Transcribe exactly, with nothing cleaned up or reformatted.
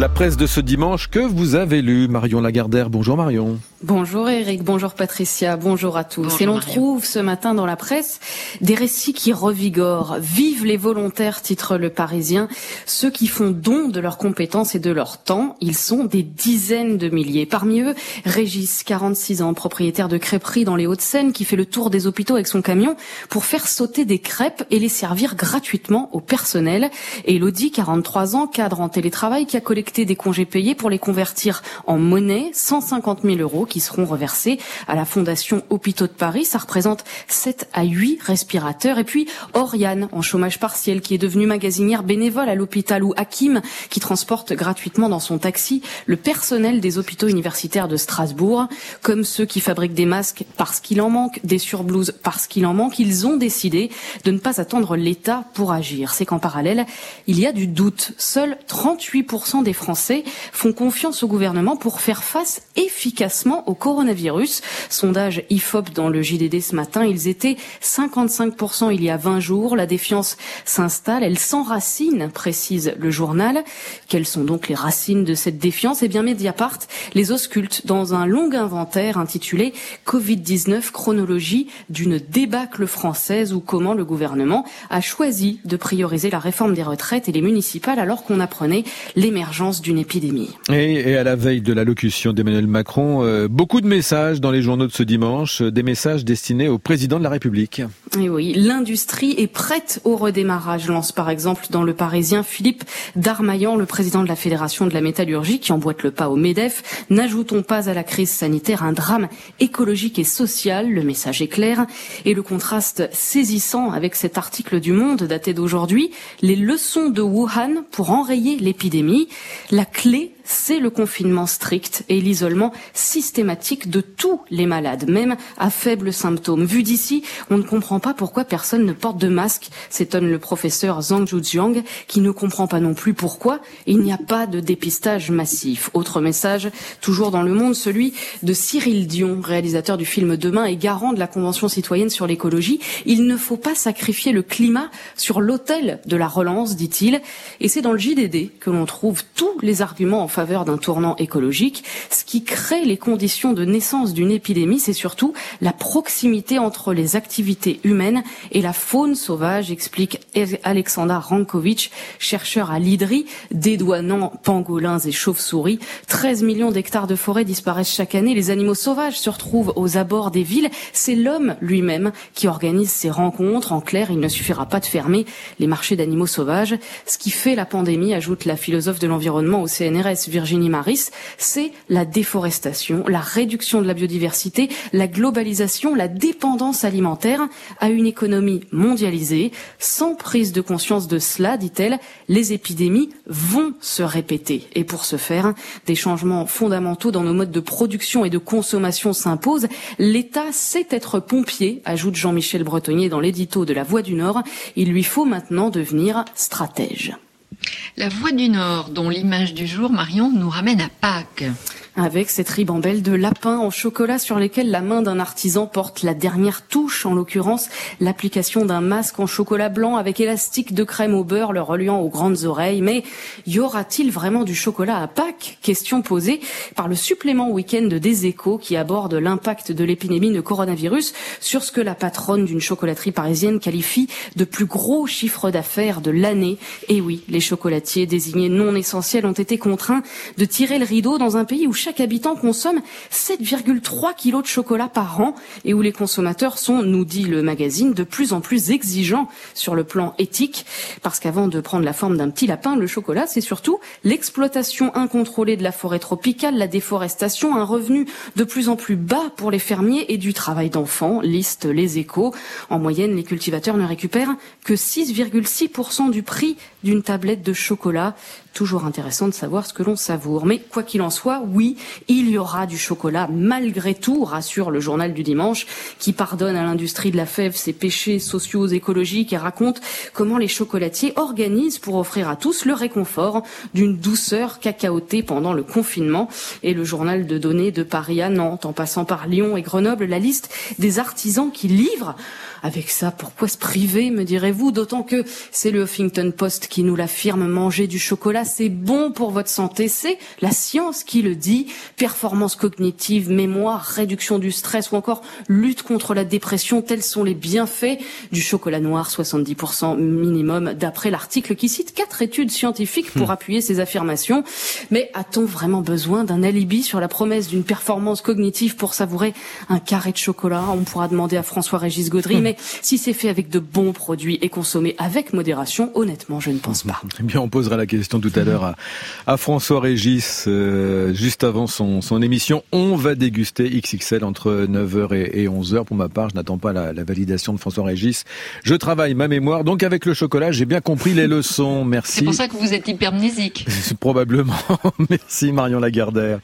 La presse de ce dimanche que vous avez lu, Marion Lagardère. Bonjour Marion. Bonjour Eric, bonjour Patricia, bonjour à tous. Bonjour Et l'on Marion. trouve ce matin dans la presse des récits qui revigorent. Vive les volontaires, titre Le Parisien. Ceux qui font don de leurs compétences et de leur temps, ils sont des dizaines de milliers. Parmi eux, Régis, quarante-six ans, propriétaire de crêperie dans les Hauts-de-Seine, qui fait le tour des hôpitaux avec son camion pour faire sauter des crêpes et les servir gratuitement au personnel. Et Elodie, quarante-trois ans, cadre en télétravail, qui a collecté des congés payés pour les convertir en monnaie, cent cinquante mille euros qui seront reversés à la Fondation Hôpitaux de Paris. Ça représente sept à huit respirateurs. Et puis Oriane, en chômage partiel, qui est devenue magasinière bénévole à l'hôpital, ou Hakim, qui transporte gratuitement dans son taxi le personnel des hôpitaux universitaires de Strasbourg. Comme ceux qui fabriquent des masques parce qu'il en manque, des surblouses parce qu'il en manque, ils ont décidé de ne pas attendre l'État pour agir. C'est qu'en parallèle, il y a du doute. Seuls trente-huit pour cent des Français font confiance au gouvernement pour faire face efficacement au coronavirus. Sondage I F O P dans le J D D ce matin, ils étaient cinquante-cinq pour cent il y a vingt jours. La défiance s'installe, elle s'enracine, précise le journal. Quelles sont donc les racines de cette défiance ? Eh bien, Mediapart les ausculte dans un long inventaire intitulé covid dix-neuf, chronologie d'une débâcle française, ou comment le gouvernement a choisi de prioriser la réforme des retraites et les municipales alors qu'on apprenait l'émergence d'une épidémie. Et, et à la veille de l'allocution d'Emmanuel Macron, euh, beaucoup de messages dans les journaux de ce dimanche, des messages destinés au président de la République. Et oui, l'industrie est prête au redémarrage, lance par exemple dans Le Parisien Philippe Darmaillan, le président de la Fédération de la métallurgie, qui emboîte le pas au MEDEF. N'ajoutons pas à la crise sanitaire un drame écologique et social, le message est clair. Et le contraste saisissant avec cet article du Monde daté d'aujourd'hui, les leçons de Wuhan pour enrayer l'épidémie. La clé, c'est le confinement strict et l'isolement systématique de tous les malades, même à faibles symptômes. Vu d'ici, on ne comprend pas pourquoi personne ne porte de masque, s'étonne le professeur Zhang Zhujiang, qui ne comprend pas non plus pourquoi il n'y a pas de dépistage massif. Autre message, toujours dans Le Monde, celui de Cyril Dion, réalisateur du film Demain et garant de la Convention citoyenne sur l'écologie. Il ne faut pas sacrifier le climat sur l'autel de la relance, dit-il. Et c'est dans le J D D que l'on trouve tous les arguments en faveur d'un tournant écologique. Ce qui crée les conditions de naissance d'une épidémie, c'est surtout la proximité entre les activités humaines et la faune sauvage, explique Alexandra Rankovic, chercheur à l'I D R I, dédouanant pangolins et chauves-souris. treize millions d'hectares de forêt disparaissent chaque année. Les animaux sauvages se retrouvent aux abords des villes. C'est l'homme lui-même qui organise ces rencontres. En clair, il ne suffira pas de fermer les marchés d'animaux sauvages. Ce qui fait la pandémie, ajoute la philosophe de l'environnement au C N R S, Virginie Maris, c'est la déforestation, la réduction de la biodiversité, la globalisation, la dépendance alimentaire à une économie mondialisée. Sans prise de conscience de cela, dit-elle, les épidémies vont se répéter. Et pour ce faire, des changements fondamentaux dans nos modes de production et de consommation s'imposent. L'État sait être pompier, ajoute Jean-Michel Bretonnier dans l'édito de La Voix du Nord. Il lui faut maintenant devenir stratège. La Voix du Nord, dont l'image du jour, Marion, nous ramène à Pâques. Avec cette ribambelle de lapins en chocolat sur lesquels la main d'un artisan porte la dernière touche, en l'occurrence l'application d'un masque en chocolat blanc avec élastique de crème au beurre le reliant aux grandes oreilles. Mais y aura-t-il vraiment du chocolat à Pâques ? Question posée par le supplément week-end des Échos qui aborde l'impact de l'épidémie de coronavirus sur ce que la patronne d'une chocolaterie parisienne qualifie de plus gros chiffre d'affaires de l'année. Et oui, les chocolatiers désignés non essentiels ont été contraints de tirer le rideau dans un pays où chaque habitant consomme sept virgule trois kilos de chocolat par an et où les consommateurs sont, nous dit le magazine, de plus en plus exigeants sur le plan éthique. Parce qu'avant de prendre la forme d'un petit lapin, le chocolat, c'est surtout l'exploitation incontrôlée de la forêt tropicale, la déforestation, un revenu de plus en plus bas pour les fermiers et du travail d'enfants, listent les Échos. En moyenne, les cultivateurs ne récupèrent que six virgule six pour cent du prix d'une tablette de chocolat. Toujours intéressant de savoir ce que l'on savoure. Mais quoi qu'il en soit, oui, il y aura du chocolat malgré tout, rassure le journal du dimanche, qui pardonne à l'industrie de la fève ses péchés sociaux, écologiques et raconte comment les chocolatiers organisent pour offrir à tous le réconfort d'une douceur cacaotée pendant le confinement. Et le journal de données de Paris à Nantes, en passant par Lyon et Grenoble, la liste des artisans qui livrent. Avec ça, pourquoi se priver, me direz-vous, d'autant que c'est le Huffington Post qui nous l'affirme, manger du chocolat, c'est bon pour votre santé. C'est la science qui le dit. Performance cognitive, mémoire, réduction du stress ou encore lutte contre la dépression, tels sont les bienfaits du chocolat noir, soixante-dix pour cent minimum, d'après l'article qui cite quatre études scientifiques pour appuyer ces affirmations. Mais a-t-on vraiment besoin d'un alibi sur la promesse d'une performance cognitive pour savourer un carré de chocolat? On pourra demander à François-Régis Gaudry, mais si c'est fait avec de bons produits et consommé avec modération, honnêtement, je ne pense pas. Eh bien, on posera la question tout à l'heure à, à François-Régis, euh, juste avant son, son émission. On va déguster X X L entre neuf heures et, et onze heures. Pour ma part, je n'attends pas la, la validation de François-Régis. Je travaille ma mémoire, donc avec le chocolat, j'ai bien compris les leçons. Merci. C'est pour ça que vous êtes hypermnésique. Probablement. Merci Marion Lagardère.